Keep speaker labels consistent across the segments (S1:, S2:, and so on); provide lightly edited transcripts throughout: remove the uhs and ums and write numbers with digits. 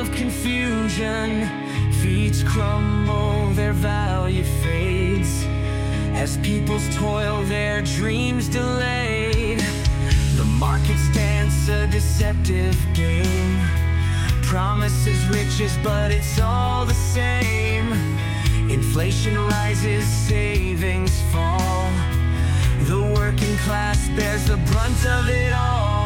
S1: of confusion. Feet crumble, their value fades as people's toil, their dreams delayed. The markets dance a deceptive game, promises riches, but it's all the same. Inflation rises, savings fall. The working class bears the brunt of it all.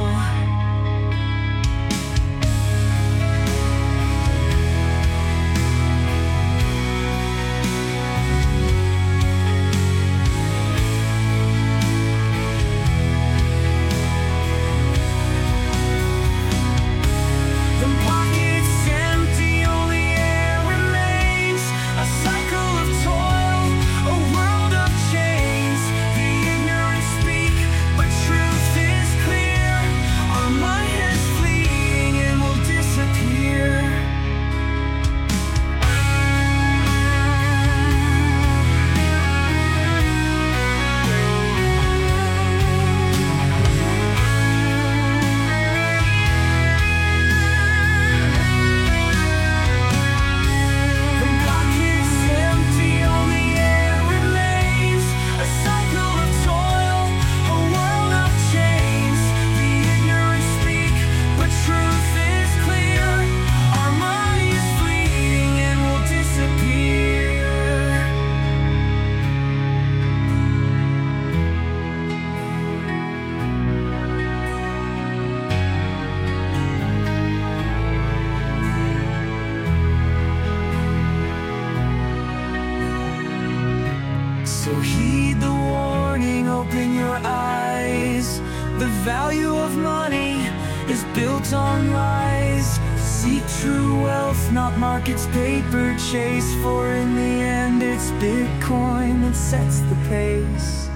S1: So heed the warning, open your eyes. The value of money is built on lies. Seek true wealth, not market's paper chase, for in the end it's Bitcoin that sets the pace.